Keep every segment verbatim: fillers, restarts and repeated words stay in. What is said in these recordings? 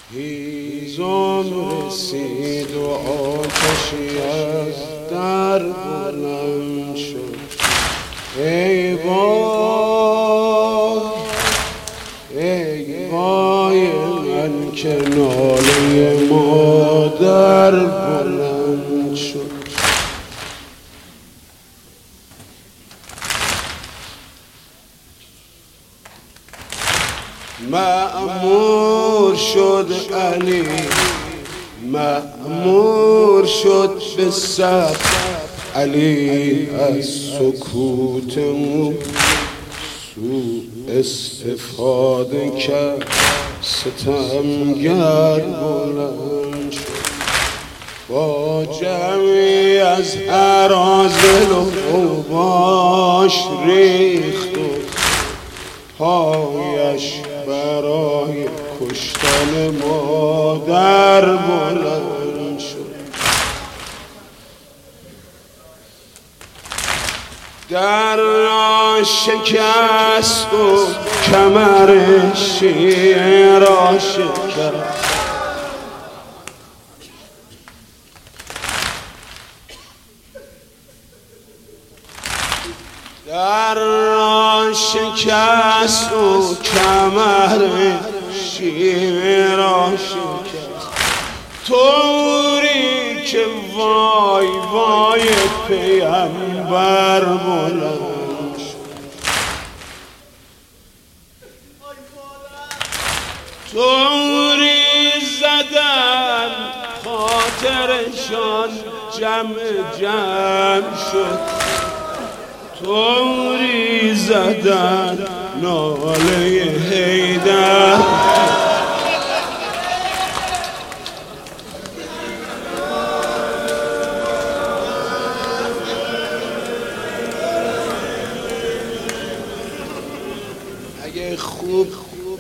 هیزم رسید و آتشی از در بلند شد. ای وای ای وای من که ناله مادر بلند شد. مأمور شد علی، مأمور شد به صبر. علی از سکوت او سوء استفاده کرد، ستمگر بلند شد. با جمعی از اراذل و اوباش ریخت و پایش برای کشتن مادر بلند شد. در را شکست و کمر شیعه را شکست. در را شکست و کمر شیعه را شکست. طوری که وای وای پیامبر بلند شد. طوری زدن خاطرشان جمع جمع شد. طوری زدن ناله حیدر. اگه خوب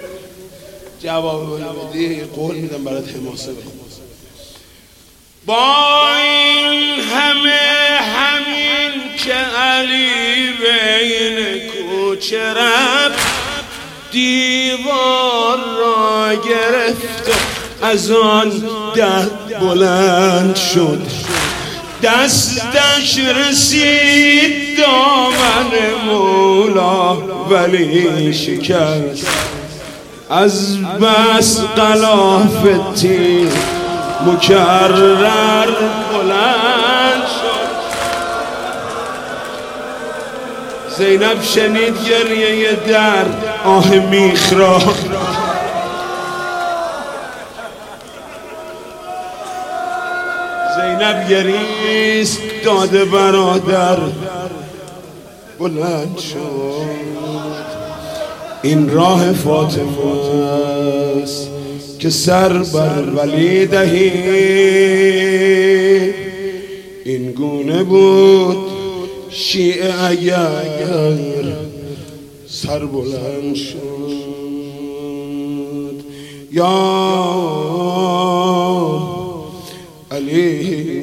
جواب بدی قول میدم برات حماسه بخون. با این همه همین که علی بین کوچه رفت، دیوار را گرفت و از آن در بلند شد. دستش رسید دامن مولا ولی شکست. از بس غلاف تیر مکرر بلند شد. زینب شنید گریه درد آه میخ را. زینب گریست داده برادر بلند شد. این راه فاطمه است که سر بر ولی دهی. این گونه بود شیعه اگر سر بلند شد. یا علی